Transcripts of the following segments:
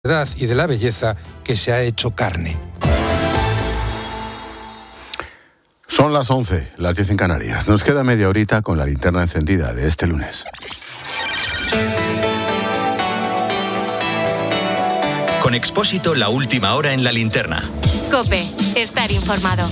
verdad y de la belleza que se ha hecho carne. Son las 11, las 10 en Canarias. Nos queda media horita con la linterna encendida de este lunes. Con Expósito, la última hora en la linterna. COPE, estar informado.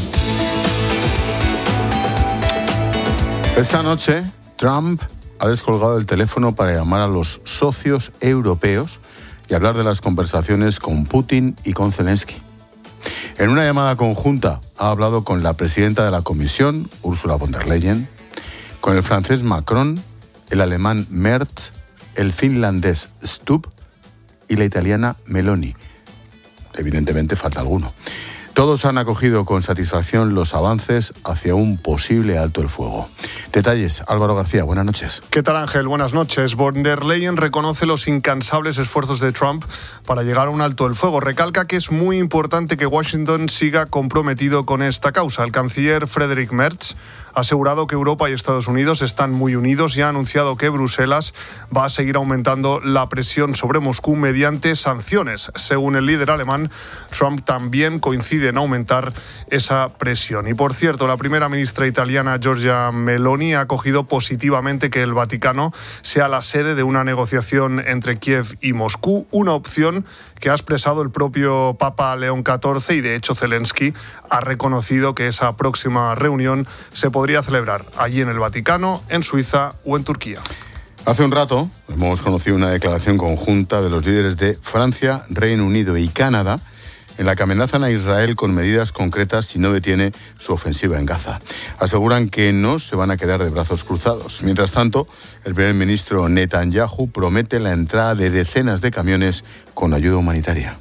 Esta noche, Trump ha descolgado el teléfono para llamar a los socios europeos y hablar de las conversaciones con Putin y con Zelensky. En una llamada conjunta ha hablado con la presidenta de la Comisión, Ursula von der Leyen, con el francés Macron, el alemán Merz, el finlandés Stubb y la italiana Meloni. Evidentemente falta alguno. Todos han acogido con satisfacción los avances hacia un posible alto el fuego. Detalles, Álvaro García, buenas noches. ¿Qué tal, Ángel? Buenas noches. Von der Leyen reconoce los incansables esfuerzos de Trump para llegar a un alto el fuego. Recalca que es muy importante que Washington siga comprometido con esta causa. El canciller Friedrich Merz ha asegurado que Europa y Estados Unidos están muy unidos y ha anunciado que Bruselas va a seguir aumentando la presión sobre Moscú mediante sanciones. Según el líder alemán, Trump también coincide en aumentar esa presión. Y por cierto, la primera ministra italiana Giorgia Meloni ha acogido positivamente que el Vaticano sea la sede de una negociación entre Kiev y Moscú, una opción que ha expresado el propio Papa León XIV y de hecho Zelensky ha reconocido que esa próxima reunión se podría celebrar allí en el Vaticano, en Suiza o en Turquía. Hace un rato hemos conocido una declaración conjunta de los líderes de Francia, Reino Unido y Canadá en la que amenazan a Israel con medidas concretas si no detiene su ofensiva en Gaza. Aseguran que no se van a quedar de brazos cruzados. Mientras tanto, el primer ministro Netanyahu promete la entrada de decenas de camiones con ayuda humanitaria.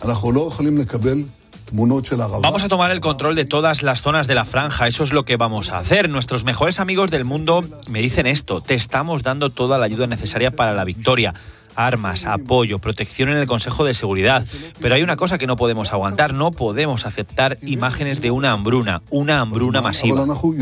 Vamos a tomar el control de todas las zonas de la franja, eso es lo que vamos a hacer. Nuestros mejores amigos del mundo me dicen esto: te estamos dando toda la ayuda necesaria para la victoria. Armas, apoyo, protección en el Consejo de Seguridad. Pero hay una cosa que no podemos aguantar, no podemos aceptar imágenes de una hambruna masiva.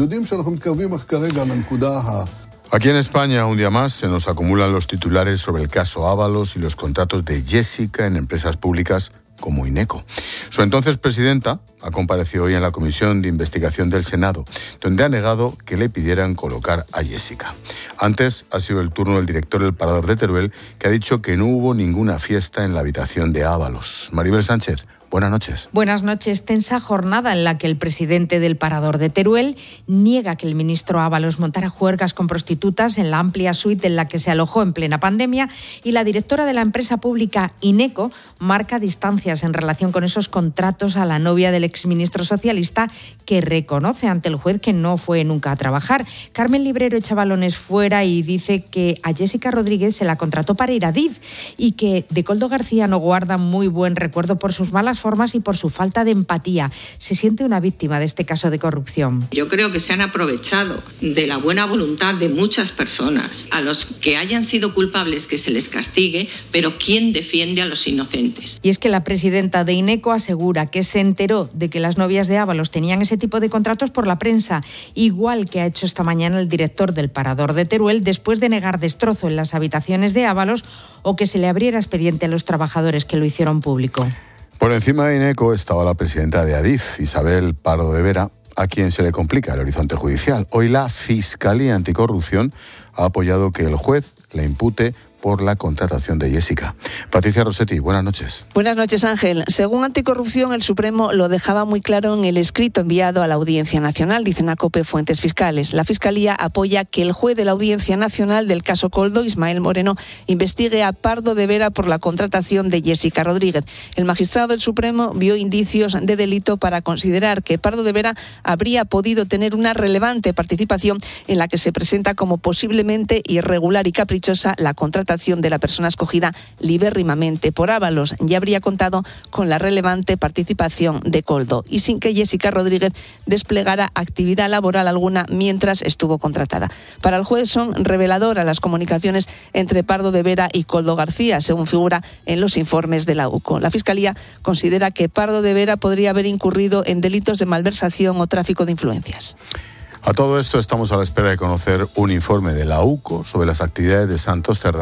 Aquí en España, un día más, se nos acumulan los titulares sobre el caso Ábalos y los contratos de Jessica en empresas públicas como Ineco. Su entonces presidenta ha comparecido hoy en la Comisión de Investigación del Senado, donde ha negado que le pidieran colocar a Jessica. Antes ha sido el turno del director del Parador de Teruel, que ha dicho que no hubo ninguna fiesta en la habitación de Ábalos. Maribel Sánchez, buenas noches. Buenas noches. Tensa jornada en la que el presidente del Parador de Teruel niega que el ministro Ábalos montara juergas con prostitutas en la amplia suite en la que se alojó en plena pandemia, y la directora de la empresa pública Ineco marca distancias en relación con esos contratos a la novia del exministro socialista, que reconoce ante el juez que no fue nunca a trabajar. Carmen Librero echa balones fuera y dice que a Jessica Rodríguez se la contrató para ir a DIF y que de Koldo García no guarda muy buen recuerdo por sus malas formas y por su falta de empatía. Se siente una víctima de este caso de corrupción. Yo creo que se han aprovechado de la buena voluntad de muchas personas. A los que hayan sido culpables, que se les castigue, pero ¿quién defiende a los inocentes? Y es que la presidenta de Ineco asegura que se enteró de que las novias de Ábalos tenían ese tipo de contratos por la prensa, igual que ha hecho esta mañana el director del Parador de Teruel, después de negar destrozo en las habitaciones de Ábalos o que se le abriera expediente a los trabajadores que lo hicieron público. Por encima de Ineco estaba la presidenta de Adif, Isabel Pardo de Vera, a quien se le complica el horizonte judicial. Hoy la Fiscalía Anticorrupción ha apoyado que el juez le impute por la contratación de Jessica. Patricia Rossetti, buenas noches. Buenas noches, Ángel. Según Anticorrupción, el Supremo lo dejaba muy claro en el escrito enviado a la Audiencia Nacional, dicen a COPE fuentes fiscales. La Fiscalía apoya que el juez de la Audiencia Nacional del caso Koldo, Ismael Moreno, investigue a Pardo de Vera por la contratación de Jessica Rodríguez. El magistrado del Supremo vio indicios de delito para considerar que Pardo de Vera habría podido tener una relevante participación en la que se presenta como posiblemente irregular y caprichosa la contratación de la persona escogida libérrimamente por Ábalos. Ya habría contado con la relevante participación de Koldo y sin que Jessica Rodríguez desplegara actividad laboral alguna mientras estuvo contratada. Para el juez son reveladoras las comunicaciones entre Pardo de Vera y Koldo García, según figura en los informes de la UCO. La Fiscalía considera que Pardo de Vera podría haber incurrido en delitos de malversación o tráfico de influencias. A todo esto estamos a la espera de conocer un informe de la UCO sobre las actividades de Santos Cerdán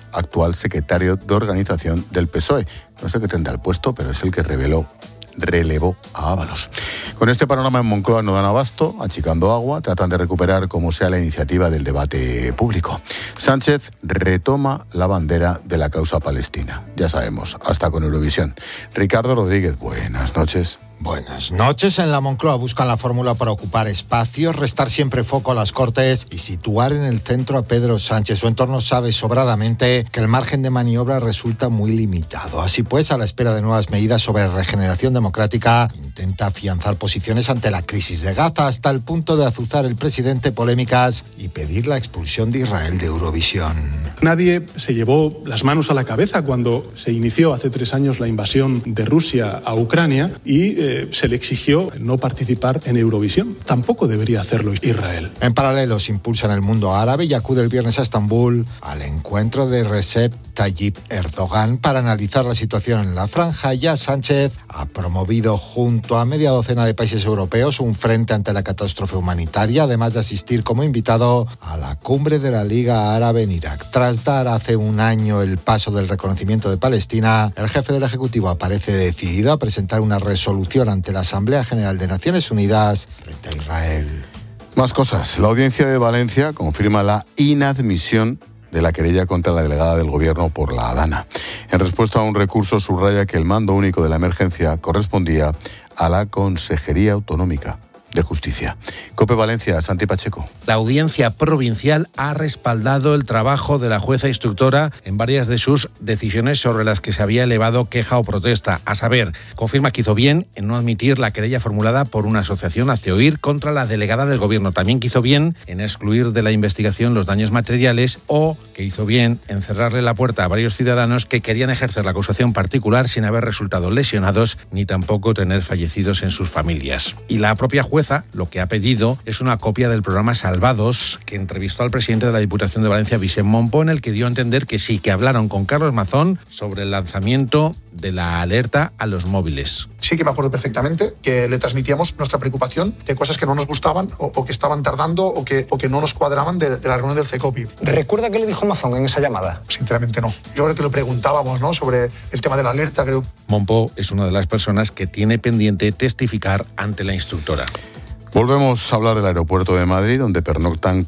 actual secretario de organización del PSOE. No sé qué tendrá el puesto, pero es el que relevó a Ábalos. Con este panorama en Moncloa no dan abasto, achicando agua, tratan de recuperar como sea la iniciativa del debate público. Sánchez retoma la bandera de la causa palestina. Ya sabemos, hasta con Eurovisión. Ricardo Rodríguez, buenas noches. Buenas noches. En la Moncloa buscan la fórmula para ocupar espacios, restar siempre foco a las Cortes y situar en el centro a Pedro Sánchez. Su entorno sabe sobradamente que el margen de maniobra resulta muy limitado. Así pues, a la espera de nuevas medidas sobre regeneración democrática, intenta afianzar posiciones ante la crisis de Gaza, hasta el punto de azuzar el presidente polémicas y pedir la expulsión de Israel de Eurovisión. Nadie se llevó las manos a la cabeza cuando se inició hace 3 años la invasión de Rusia a Ucrania y se le exigió no participar en Eurovisión. Tampoco debería hacerlo Israel. En paralelo se impulsa en el mundo árabe y acude el viernes a Estambul al encuentro de Recep Tayyip Erdogan para analizar la situación en la franja. Ya Sánchez ha promovido junto a media docena de países europeos un frente ante la catástrofe humanitaria, además de asistir como invitado a la cumbre de la Liga Árabe en Irak. Tras dar hace un año el paso del reconocimiento de Palestina, el jefe del Ejecutivo aparece decidido a presentar una resolución ante la Asamblea General de Naciones Unidas frente a Israel. Más cosas. La audiencia de Valencia confirma la inadmisión de la querella contra la delegada del Gobierno por la Dana. En respuesta a un recurso, subraya que el mando único de la emergencia correspondía a la Consejería Autonómica de Justicia. COPE Valencia, Santi Pacheco. La audiencia provincial ha respaldado el trabajo de la jueza instructora en varias de sus decisiones sobre las que se había elevado queja o protesta. A saber, confirma que hizo bien en no admitir la querella formulada por una asociación Hazte Oír contra la delegada del Gobierno. También que hizo bien en excluir de la investigación los daños materiales, o que hizo bien en cerrarle la puerta a varios ciudadanos que querían ejercer la acusación particular sin haber resultado lesionados ni tampoco tener fallecidos en sus familias. Y la propia jueza lo que ha pedido es una copia del programa Salvados, que entrevistó al presidente de la Diputación de Valencia, Vicent Monpo, en el que dio a entender que sí, que hablaron con Carlos Mazón sobre el lanzamiento de la alerta a los móviles. Sí que me acuerdo perfectamente que le transmitíamos nuestra preocupación de cosas que no nos gustaban o que estaban tardando o que no nos cuadraban de la reunión del CECOPI. ¿Recuerda qué le dijo Mazón en esa llamada? Sinceramente no. Yo creo que lo preguntábamos, ¿no?, sobre el tema de la alerta, creo. Monpo es una de las personas que tiene pendiente testificar ante la instructora. Volvemos a hablar del aeropuerto de Madrid, donde pernoctan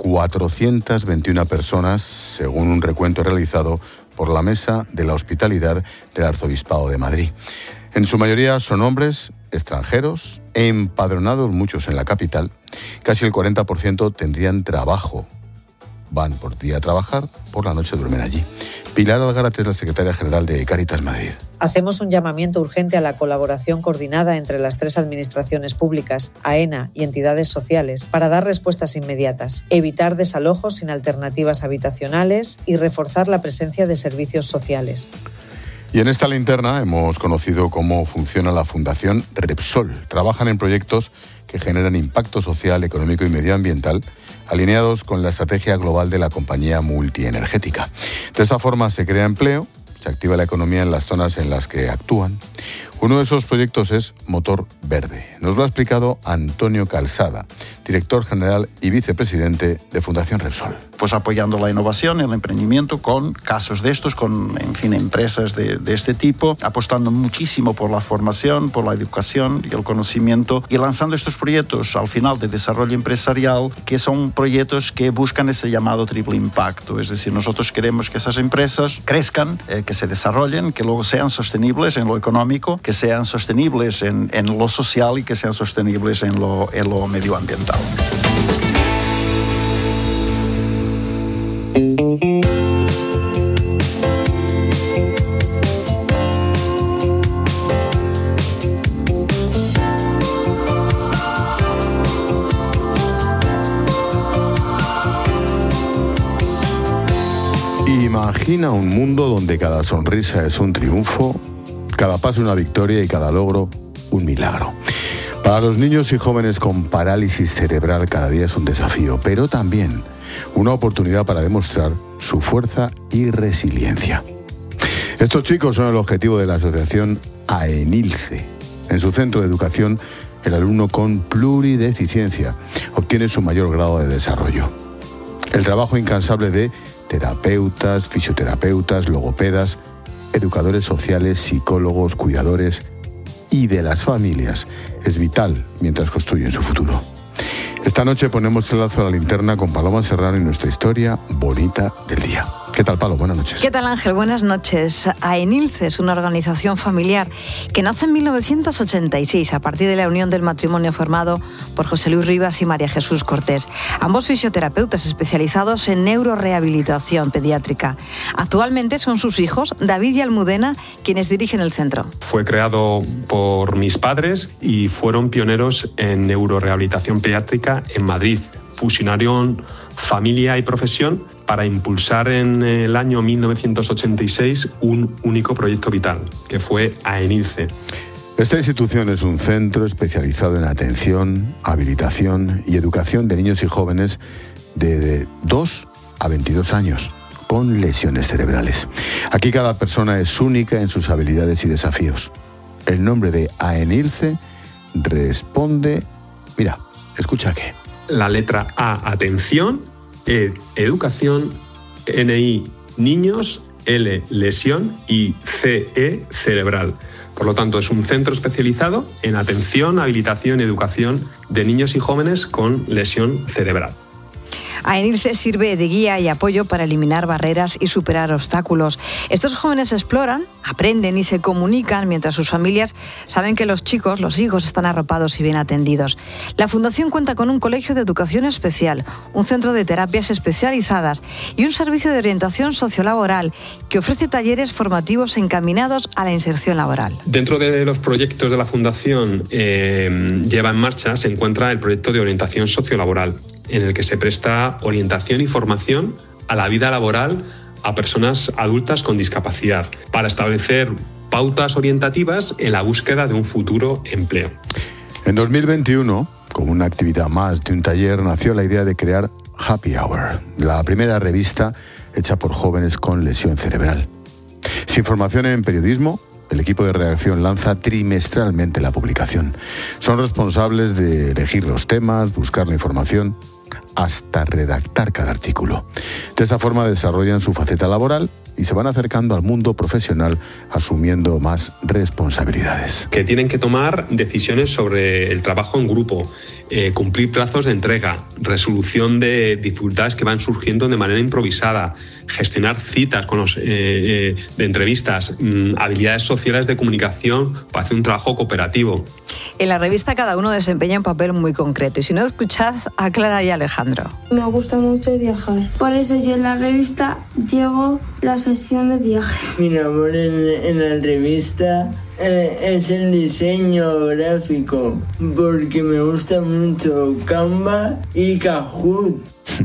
421 personas, según un recuento realizado por la Mesa de la Hospitalidad del Arzobispado de Madrid. En su mayoría son hombres extranjeros, empadronados muchos en la capital. Casi el 40% tendrían trabajo. Van por día a trabajar, por la noche duermen allí. Pilar Algarate es la secretaria general de Cáritas Madrid. Hacemos un llamamiento urgente a la colaboración coordinada entre las 3 administraciones públicas, AENA y entidades sociales, para dar respuestas inmediatas, evitar desalojos sin alternativas habitacionales y reforzar la presencia de servicios sociales. Y en esta linterna hemos conocido cómo funciona la Fundación Repsol. Trabajan en proyectos que generan impacto social, económico y medioambiental, alineados con la estrategia global de la compañía multienergética. De esta forma se crea empleo, se activa la economía en las zonas en las que actúan. Uno de esos proyectos es Motor Verde. Nos lo ha explicado Antonio Calzada, director general y vicepresidente de Fundación Repsol. Pues apoyando la innovación, el emprendimiento con casos de estos, con, en fin, empresas de este tipo, apostando muchísimo por la formación, por la educación y el conocimiento, y lanzando estos proyectos al final de desarrollo empresarial, que son proyectos que buscan ese llamado triple impacto. Es decir, nosotros queremos que esas empresas crezcan, que se desarrollen, que luego sean sostenibles en lo económico, que sean sostenibles en lo social y que sean sostenibles en lo medioambiental. Imagina un mundo donde cada sonrisa es un triunfo, cada paso una victoria y cada logro un milagro. Para los niños y jóvenes con parálisis cerebral cada día es un desafío, pero también una oportunidad para demostrar su fuerza y resiliencia. Estos chicos son el objetivo de la asociación AENILCE. En su centro de educación, el alumno con plurideficiencia obtiene su mayor grado de desarrollo. El trabajo incansable de terapeutas, fisioterapeutas, logopedas, educadores sociales, psicólogos, cuidadores y de las familias. Es vital mientras construyen su futuro. Esta noche ponemos el lazo a la linterna con Paloma Serrano y nuestra historia bonita del día. ¿Qué tal, Palo? Buenas noches. ¿Qué tal, Ángel? Buenas noches. AENILCE es una organización familiar que nace en 1986 a partir de la unión del matrimonio formado por José Luis Rivas y María Jesús Cortés, ambos fisioterapeutas especializados en neurorehabilitación pediátrica. Actualmente son sus hijos, David y Almudena, quienes dirigen el centro. Fue creado por mis padres y fueron pioneros en neurorehabilitación pediátrica en Madrid. Fusionaron familia y profesión para impulsar en el año 1986 un único proyecto vital, que fue AENILCE. Esta institución es un centro especializado en atención, habilitación y educación de niños y jóvenes de 2 a 22 años con lesiones cerebrales. Aquí cada persona es única en sus habilidades y desafíos. El nombre de AENILCE responde... Mira, escucha qué. La letra A, atención, E, educación, N-I, niños, L, lesión y C-E, cerebral. Por lo tanto, es un centro especializado en atención, habilitación y educación de niños y jóvenes con lesión cerebral. AENILCE sirve de guía y apoyo para eliminar barreras y superar obstáculos. Estos jóvenes exploran, aprenden y se comunican mientras sus familias saben que los hijos están arropados y bien atendidos. La Fundación cuenta con un colegio de educación especial, un centro de terapias especializadas y un servicio de orientación sociolaboral que ofrece talleres formativos encaminados a la inserción laboral. Dentro de los proyectos de la Fundación lleva en marcha se encuentra el proyecto de orientación sociolaboral, en el que se presta orientación y formación a la vida laboral a personas adultas con discapacidad para establecer pautas orientativas en la búsqueda de un futuro empleo. En 2021, como una actividad más de un taller, nació la idea de crear Happy Hour, la primera revista hecha por jóvenes con lesión cerebral. Sin formación en periodismo, el equipo de redacción lanza trimestralmente la publicación. Son responsables de elegir los temas, buscar la información, hasta redactar cada artículo. De esta forma desarrollan su faceta laboral y se van acercando al mundo profesional asumiendo más responsabilidades. Que tienen que tomar decisiones sobre el trabajo en grupo, cumplir plazos de entrega, resolución de dificultades que van surgiendo de manera improvisada, gestionar citas con de entrevistas, habilidades sociales de comunicación para hacer un trabajo cooperativo. En la revista cada uno desempeña un papel muy concreto y si no escuchad a Clara y Alejandro. Me gusta mucho viajar, por eso yo en la revista llevo la sección de viajes. Mi labor en la revista es el diseño gráfico, porque me gusta mucho Canva y Kahoot.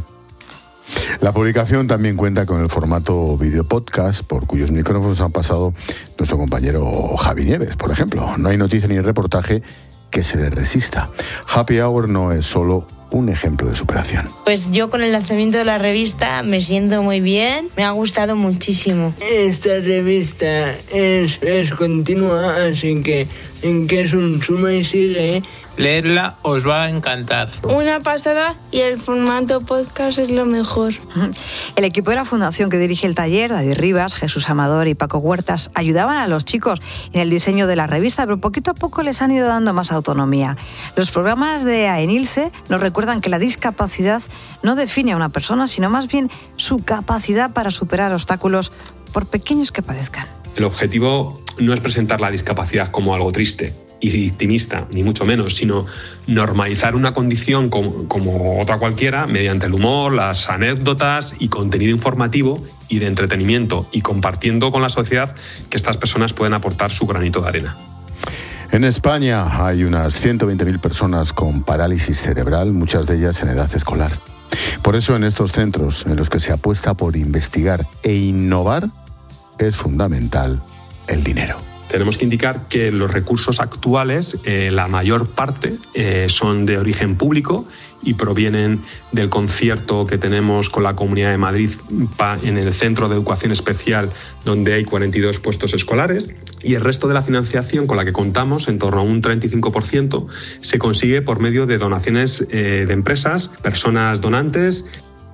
La publicación también cuenta con el formato video podcast, por cuyos micrófonos han pasado nuestro compañero Javi Nieves, por ejemplo. No hay noticia ni reportaje que se le resista. Happy Hour no es solo un ejemplo de superación. Pues yo con el lanzamiento de la revista me siento muy bien, me ha gustado muchísimo. Esta revista es continua, así que es un suma y sigue. Leerla os va a encantar. Una pasada y el formato podcast es lo mejor. El equipo de la Fundación que dirige el taller, David Rivas, Jesús Amador y Paco Huertas, ayudaban a los chicos en el diseño de la revista, pero poquito a poco les han ido dando más autonomía. Los programas de AENILCE nos recuerdan que la discapacidad no define a una persona, sino más bien su capacidad para superar obstáculos, por pequeños que parezcan. El objetivo no es presentar la discapacidad como algo triste y victimista, ni mucho menos, sino normalizar una condición como otra cualquiera mediante el humor, las anécdotas y contenido informativo y de entretenimiento, y compartiendo con la sociedad que estas personas pueden aportar su granito de arena. En España hay unas 120.000 personas con parálisis cerebral, muchas de ellas en edad escolar. Por eso en estos centros en los que se apuesta por investigar e innovar es fundamental el dinero. Tenemos que indicar que los recursos actuales, la mayor parte, son de origen público y provienen del concierto que tenemos con la Comunidad de Madrid en el Centro de Educación Especial, donde hay 42 puestos escolares, y el resto de la financiación con la que contamos, en torno a un 35%, se consigue por medio de donaciones de empresas, personas donantes.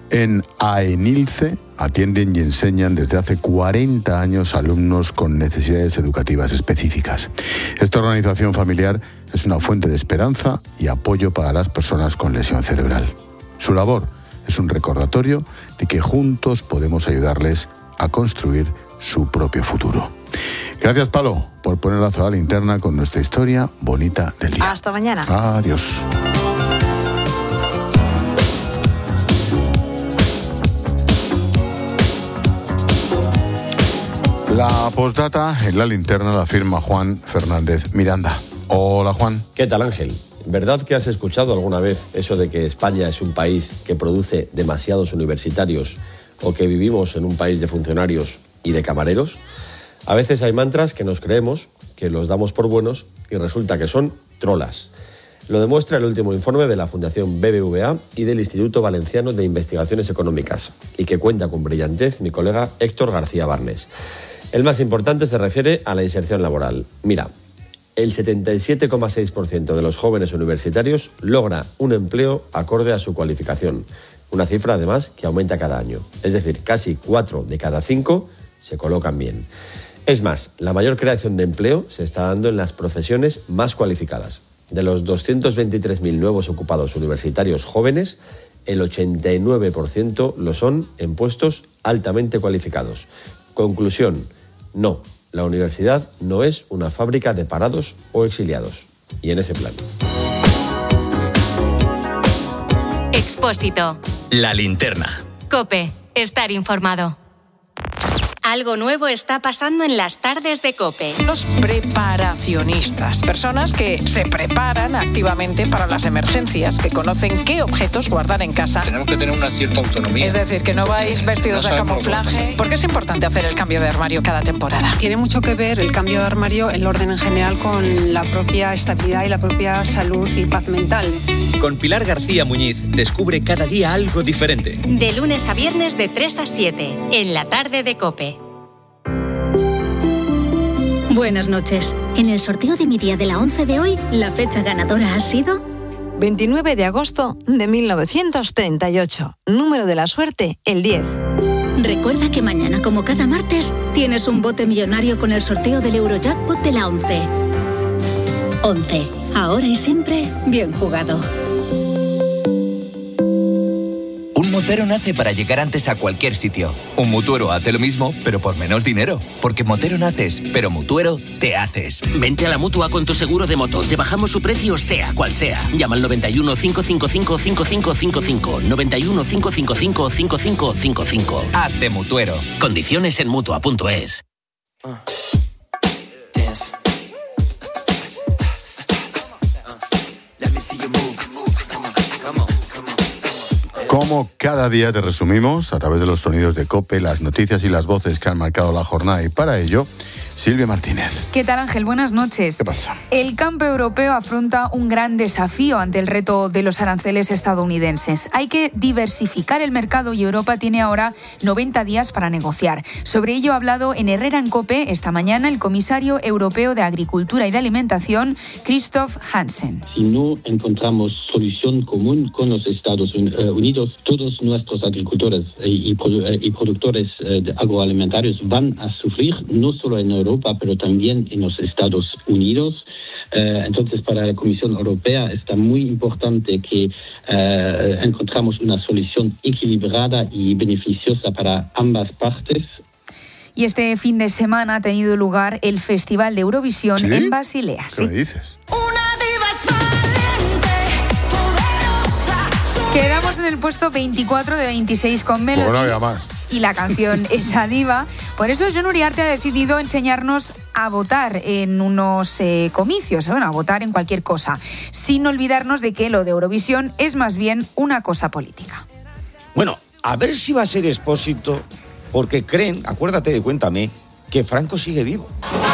En AENILCE atienden y enseñan desde hace 40 años a alumnos con necesidades educativas específicas. Esta organización familiar es una fuente de esperanza y apoyo para las personas con lesión cerebral. Su labor es un recordatorio de que juntos podemos ayudarles a construir su propio futuro. Gracias, Palo, por poner la la linterna con nuestra historia bonita del día. Hasta mañana. Adiós. La postdata en la linterna la firma Juan Fernández Miranda. Hola, Juan. ¿Qué tal, Ángel? ¿Verdad que has escuchado alguna vez eso de que España es un país que produce demasiados universitarios o que vivimos en un país de funcionarios y de camareros? A veces hay mantras que nos creemos, que los damos por buenos y resulta que son trolas. Lo demuestra el último informe de la Fundación BBVA y del Instituto Valenciano de Investigaciones Económicas, y que cuenta con brillantez mi colega Héctor García Barnes. El más importante se refiere a la inserción laboral. Mira, el 77,6% de los jóvenes universitarios logra un empleo acorde a su cualificación. Una cifra, además, que aumenta cada año. Es decir, casi 4 de cada 5 se colocan bien. Es más, la mayor creación de empleo se está dando en las profesiones más cualificadas. De los 223.000 nuevos ocupados universitarios jóvenes, el 89% lo son en puestos altamente cualificados. Conclusión: no, la universidad no es una fábrica de parados o exiliados. Y en ese plan. Expósito. La linterna. COPE. Estar informado. Algo nuevo está pasando en las tardes de COPE. Los preparacionistas, personas que se preparan activamente para las emergencias, que conocen qué objetos guardar en casa. Tenemos que tener una cierta autonomía. Es decir, que no vais vestidos de camuflaje. ¿Por qué es importante hacer el cambio de armario cada temporada? Tiene mucho que ver el cambio de armario, el orden en general, con la propia estabilidad y la propia salud y paz mental. Con Pilar García Muñiz, descubre cada día algo diferente. De lunes a viernes de 3 a 7, en la tarde de COPE. Buenas noches. En el sorteo de mi día de la 11 de hoy, la fecha ganadora ha sido 29 de agosto de 1938. Número de la suerte, el 10. Recuerda que mañana, como cada martes, tienes un bote millonario con el sorteo del Eurojackpot de la 11. 11. Ahora y siempre, bien jugado. Un motero nace para llegar antes a cualquier sitio. Un mutuero hace lo mismo, pero por menos dinero. Porque motero naces, pero mutuero te haces. Vente a la Mutua con tu seguro de moto. Te bajamos su precio, sea cual sea. Llama al 91 555 5555. 91 555 5555. Hazte mutuero. Condiciones en Mutua.es. Como cada día te resumimos, a través de los sonidos de COPE, las noticias y las voces que han marcado la jornada, y para ello, Silvia Martínez. ¿Qué tal, Ángel? Buenas noches. ¿Qué pasa? El campo europeo afronta un gran desafío ante el reto de los aranceles estadounidenses. Hay que diversificar el mercado y Europa tiene ahora 90 días para negociar. Sobre ello ha hablado en Herrera en COPE esta mañana el comisario europeo de Agricultura y de Alimentación, Christoph Hansen. Si no encontramos solución común con los Estados Unidos, todos nuestros agricultores y productores agroalimentarios van a sufrir, no solo en Europa, pero también en los Estados Unidos. Entonces, para la Comisión Europea está muy importante que encontramos una solución equilibrada y beneficiosa para ambas partes. Y este fin de semana ha tenido lugar el Festival de Eurovisión en Basilea. ¿Qué me dices? Quedamos en el puesto 24 de 26 con Melody. Pues no había más. Y la canción Esa Diva. Por eso Jon Uriarte ha decidido enseñarnos a votar en unos comicios, a votar en cualquier cosa, sin olvidarnos de que lo de Eurovisión es más bien una cosa política. Bueno, a ver si va a ser Expósito, porque creen, acuérdate de Cuéntame, que Franco sigue vivo.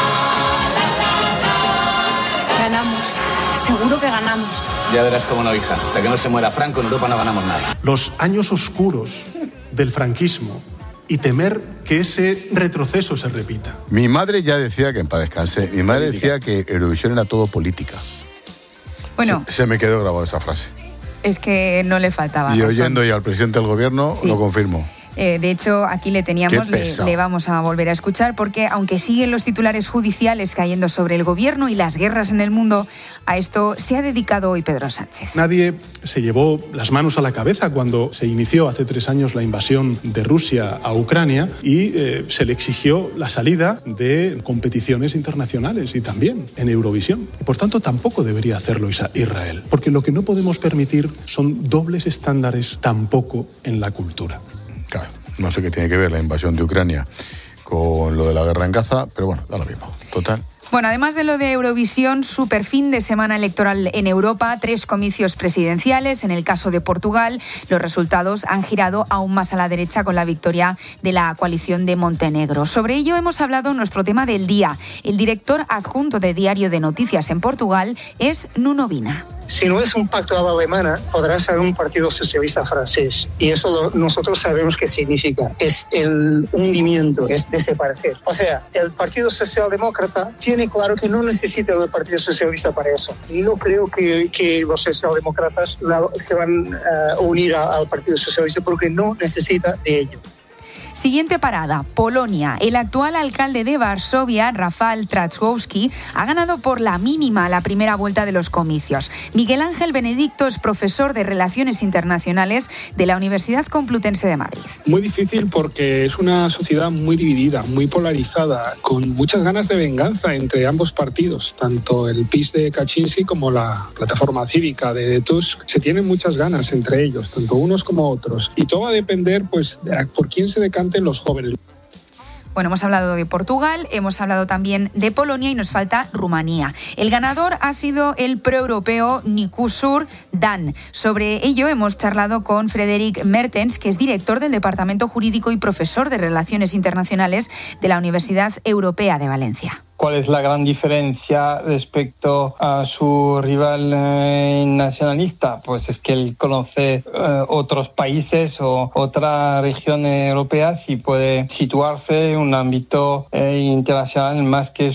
Ganamos. Seguro que ganamos. Ya verás cómo no, hija. Hasta que no se muera Franco, en Europa no ganamos nada. Los años oscuros del franquismo y temer que ese retroceso se repita. Mi madre ya decía, que en paz descanse, mi madre decía que Eurovisión era todo política. Bueno, se me quedó grabada esa frase. Es que no le faltaba. Y razón. oyendo ya al presidente del gobierno, sí, lo confirmo. De hecho, aquí le teníamos, le vamos a volver a escuchar, porque aunque siguen los titulares judiciales cayendo sobre el gobierno y las guerras en el mundo, a esto se ha dedicado hoy Pedro Sánchez. Nadie se llevó las manos a la cabeza cuando se inició hace 3 años la invasión de Rusia a Ucrania y se le exigió la salida de competiciones internacionales y también en Eurovisión. Por tanto, tampoco debería hacerlo Israel, porque lo que no podemos permitir son dobles estándares tampoco en la cultura. Claro, no sé qué tiene que ver la invasión de Ucrania con lo de la guerra en Gaza, pero bueno, da lo mismo. Total. Bueno, además de lo de Eurovisión, super fin de semana electoral en Europa, 3 comicios presidenciales. En el caso de Portugal, los resultados han girado aún más a la derecha con la victoria de la coalición de Montenegro. Sobre ello hemos hablado en nuestro tema del día. El director adjunto de Diario de Noticias en Portugal es Nuno Vina. Si no es un pacto a la alemana, podrá ser un partido socialista francés. Y eso nosotros sabemos qué significa. Es el hundimiento, es desaparecer. O sea, el Partido Socialdemócrata tiene claro que no necesita el Partido Socialista para eso. Y no creo que los socialdemócratas se van a unir al Partido Socialista porque no necesita de ello. Siguiente parada, Polonia. El actual alcalde de Varsovia, Rafał Trzaskowski, ha ganado por la mínima la primera vuelta de los comicios. Miguel Ángel Benedicto es profesor de Relaciones Internacionales de la Universidad Complutense de Madrid. Muy difícil porque es una sociedad muy dividida, muy polarizada, con muchas ganas de venganza entre ambos partidos, tanto el PiS de Kaczynski como la plataforma cívica de Tusk. Se tienen muchas ganas entre ellos, tanto unos como otros. Y todo va a depender, pues, de por quién se decanta los jóvenes. Bueno, hemos hablado de Portugal, hemos hablado también de Polonia y nos falta Rumanía. El ganador ha sido el proeuropeo Nicusur Dan. Sobre ello hemos charlado con Frederic Mertens, que es director del Departamento Jurídico y profesor de Relaciones Internacionales de la Universidad Europea de Valencia. ¿Cuál es la gran diferencia respecto a su rival nacionalista? Pues es que él conoce otros países o otras regiones europeas y puede situarse en un ámbito internacional más que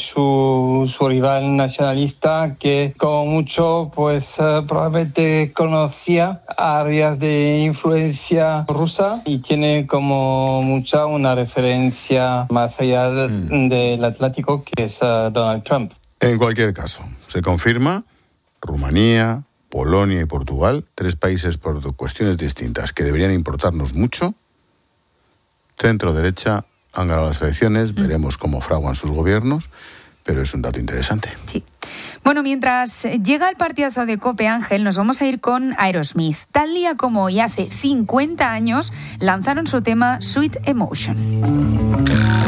su rival nacionalista, que como mucho pues probablemente conocía áreas de influencia rusa y tiene como mucha una referencia más allá del Atlántico, que es Donald Trump. En cualquier caso, se confirma Rumanía, Polonia y Portugal, 3 países por cuestiones distintas que deberían importarnos mucho. Centro-derecha han ganado las elecciones, veremos cómo fraguan sus gobiernos, pero es un dato interesante. Sí. Bueno, mientras llega el partidazo de COPE, Ángel, nos vamos a ir con Aerosmith. Tal día como hoy, hace 50 años, lanzaron su tema Sweet Emotion.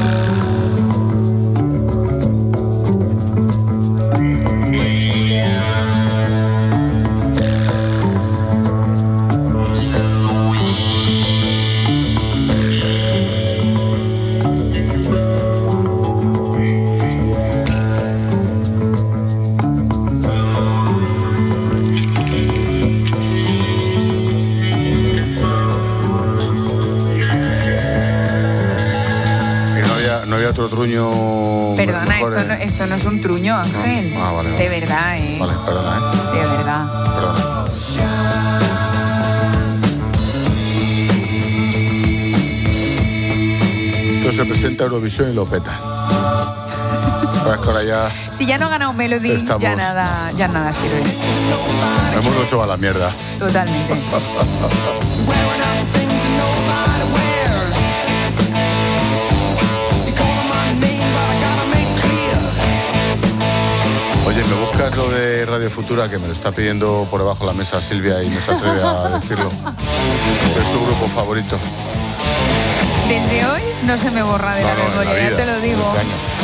Otro truño. Perdona, esto no es un truño, Ángel. No. Vale. De verdad, Vale, perdona, De verdad. Perdona. Esto se presenta a Eurovisión y lo peta. Ahora ya. Si ya no gana un Melody, ya nada sirve. El mundo se va a la mierda. Totalmente. Oye, ¿me buscas lo de Radio Futura, que me lo está pidiendo por debajo de la mesa Silvia y no se atreve a decirlo? Es tu grupo favorito. Desde hoy no se me borra de la memoria, ya te lo digo.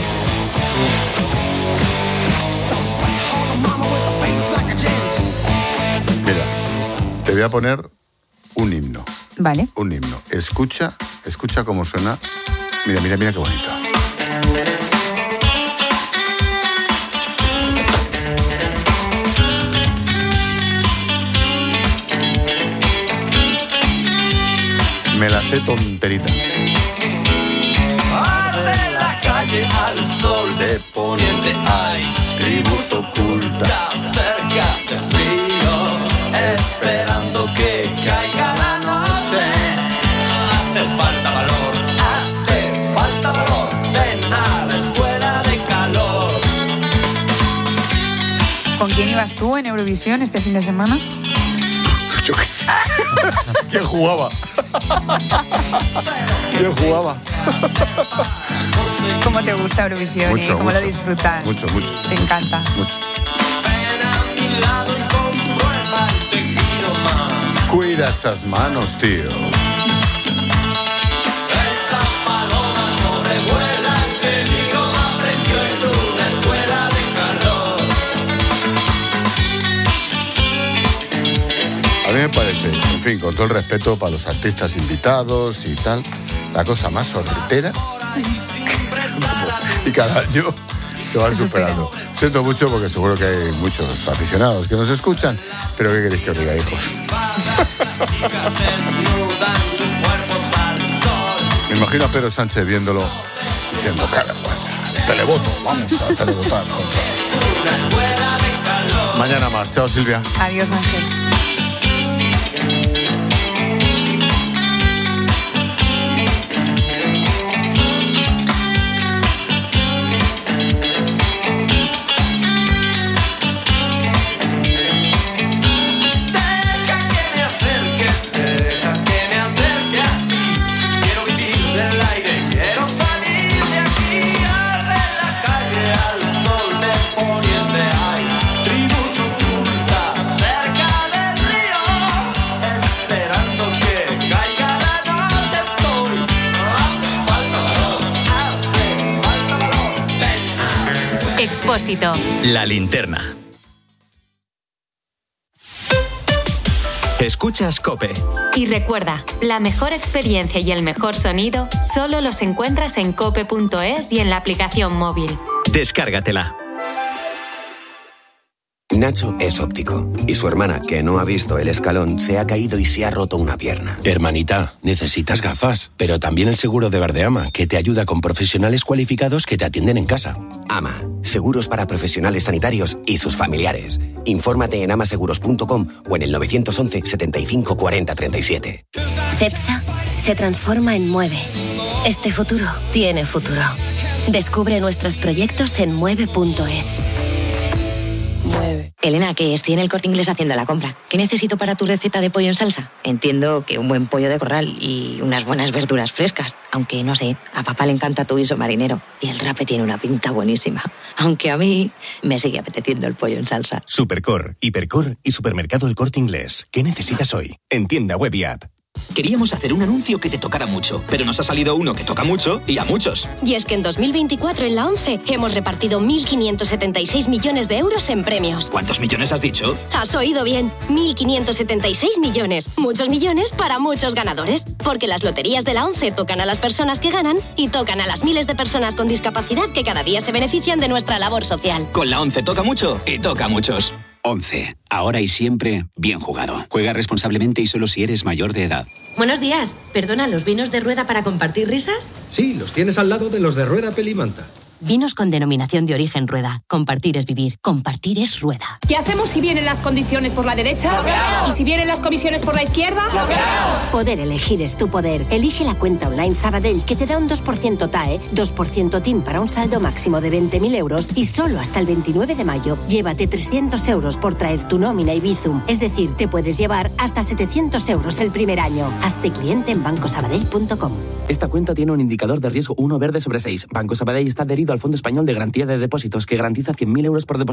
Mira, te voy a poner un himno. Vale. Un himno. Escucha cómo suena. Mira qué bonito. Me la sé tonterita. Arde la calle al sol de poniente, hay tribus ocultas cerca del río, esperando ¿Con quién ibas tú en Eurovisión este fin de semana? Yo qué sé. ¿Quién jugaba? ¿Quién jugaba? ¿Cómo te gusta Eurovisión? Mucho, ¿Cómo mucho, lo disfrutas? Mucho. Te encanta. Mucho. Cuida esas manos, tío. A mí me parece, en fin, con todo el respeto para los artistas invitados y tal, la cosa más sortera y cada año se van superando. Siento mucho porque seguro que hay muchos aficionados que nos escuchan, pero ¿qué queréis que os diga, hijos? Me imagino a Pedro Sánchez viéndolo diciendo, qué vergüenza, televoto, vamos a televotar. Mañana más, chao Silvia. Adiós, Ángel. Expósito. La linterna. Escuchas COPE. Y recuerda, la mejor experiencia y el mejor sonido solo los encuentras en cope.es y en la aplicación móvil. Descárgatela. Nacho es óptico y su hermana, que no ha visto el escalón, se ha caído y se ha roto una pierna. Hermanita, necesitas gafas, pero también el seguro de Verdeama, que te ayuda con profesionales cualificados que te atienden en casa. AMA, seguros para profesionales sanitarios y sus familiares. Infórmate en amaseguros.com o en el 911 75 40 37. CEPSA se transforma en Mueve. Este futuro tiene futuro. Descubre nuestros proyectos en mueve.es. Elena, que estoy en el Corte Inglés haciendo la compra. ¿Qué necesito para tu receta de pollo en salsa? Entiendo que un buen pollo de corral y unas buenas verduras frescas. Aunque, no sé, a papá le encanta tu guiso marinero y el rape tiene una pinta buenísima. Aunque a mí me sigue apeteciendo el pollo en salsa. Supercor, Hipercor y Supermercado El Corte Inglés. ¿Qué necesitas hoy? En tienda web y app. Queríamos hacer un anuncio que te tocara mucho, pero nos ha salido uno que toca mucho y a muchos. Y es que en 2024 en la ONCE hemos repartido 1.576 millones de euros en premios. ¿Cuántos millones has dicho? Has oído bien, 1.576 millones. Muchos millones para muchos ganadores. Porque las loterías de la ONCE tocan a las personas que ganan y tocan a las miles de personas con discapacidad que cada día se benefician de nuestra labor social. Con la ONCE toca mucho y toca a muchos. 11. Ahora y siempre, bien jugado. Juega responsablemente y solo si eres mayor de edad. Buenos días. Perdona, ¿los vinos de Rueda para compartir risas? Sí, los tienes al lado de los de Rueda Pelimanta. Vinos con denominación de origen Rueda. Compartir es vivir. Compartir es Rueda. ¿Qué hacemos si vienen las condiciones por la derecha? ¿Y si vienen las comisiones por la izquierda? Poder elegir es tu poder. Elige la cuenta online Sabadell que te da un 2% TAE, 2% TIN para un saldo máximo de 20.000 euros y solo hasta el 29 de mayo llévate 300 euros por traer tu nómina y Bizum. Es decir, te puedes llevar hasta 700 euros el primer año. Hazte cliente en bancosabadell.com. Esta cuenta tiene un indicador de riesgo 1 verde sobre 6. Banco Sabadell está adherido al Fondo Español de Garantía de Depósitos, que garantiza 100.000 euros por depósito.